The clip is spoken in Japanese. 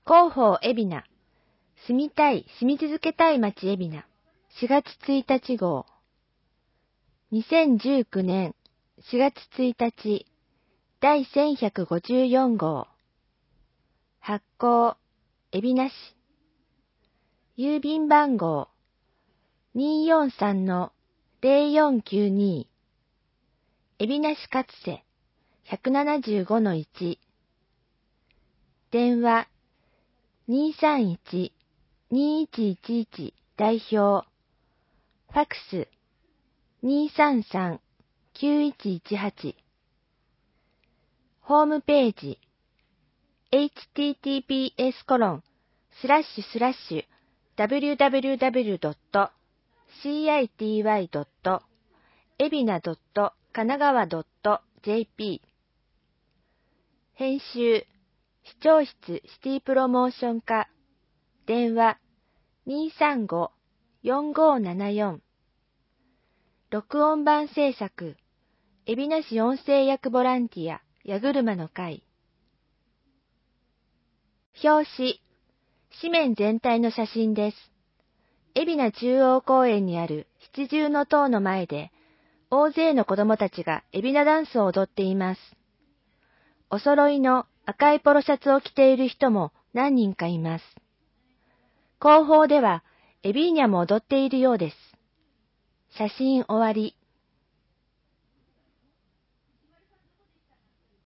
広報海老名、住みたい、住み続けたい街海老名、4月1日号。2019年4月1日、第1154号。発行、海老名市。郵便番号、243-0492。海老名市勝瀬、175-1。電話、231-2111代表。ファクス、233-9118。ホームページ、https://www.city.ebina.kanagawa.jp 編集、視聴室シティプロモーション課、電話、235-4574。録音版制作、海老名市音声訳ボランティア、矢車の会。表紙、紙面全体の写真です。海老名中央公園にある七重塔の前で、大勢の子供たちが海老名ダンスを踊っています。お揃いの赤いポロシャツを着ている人も何人かいます。後方ではエビーニャも踊っているようです。写真終わり。